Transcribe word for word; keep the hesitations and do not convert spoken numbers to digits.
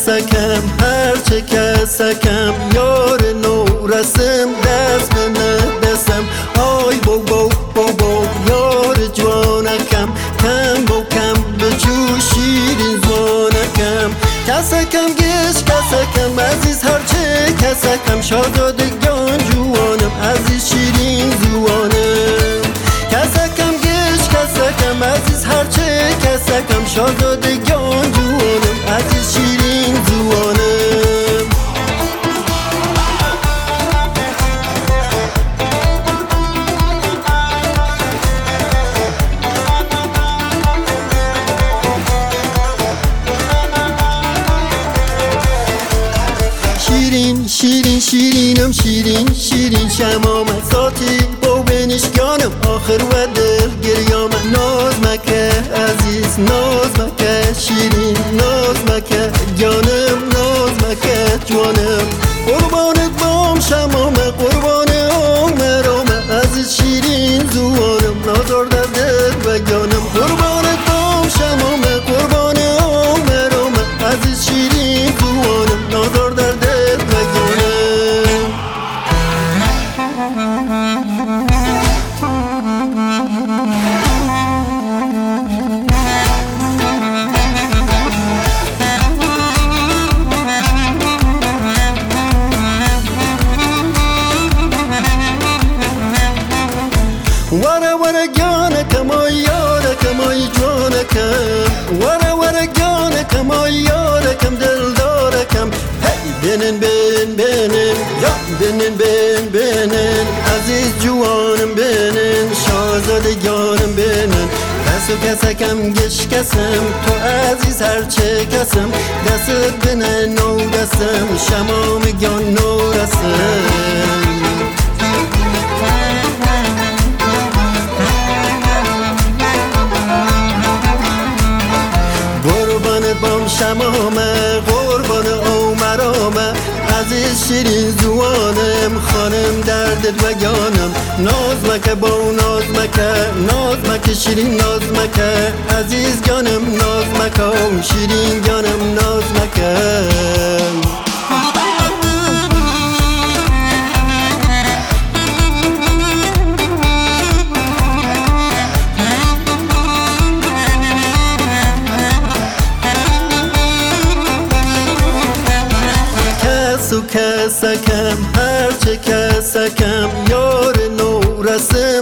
کسکم هرچه کسکم یار نورسم دست به ندسم آی بو بو بو بو یار جوانکم کم بو کم بجو شیرین زوانکم کسکم گش کسکم عزیز هرچه کسکم شادادگان جوانم عزیز شیرین زوانم کسکم گش کسکم عزیز هرچه کسکم شادادگان جوانم عزیز شیرین زوانم شیرین شیرین شیرینم شیرین شیرین شمام ساتی با بنشگانم آخر و دل گریام ناز مکه عزیز ناز مکه شیرین ناز مکه جانم ناز مکه جوانم قربانت بام شمام قربان عمرم عزیز شیرین زوانم نازار دردت و جانم قربانت بام شمام قربان عمرم عزیز شیرین زوانم نازار دردت وره وره جانکم آی یارکم آی جوانکم وره وره جانکم آی یارکم دلدارکم هی بینن بین بینن یا بینن بین بینن عزیز جوانم بینن شاهزاده جانم بینن دست و کسکم گش کسم تو عزیز هرچه کسم دست بینن نو دستم شمام گان نو رسم بام شمامه قربان عمرامه عزیز شیرین زوانم خانم دردت و جانم ناز مکه با ناز مکه ناز مکه شیرین ناز مکه عزیز جانم ناز مکه شیرین جانم ناز مکه کسکم هرچه کسکم یار نورسم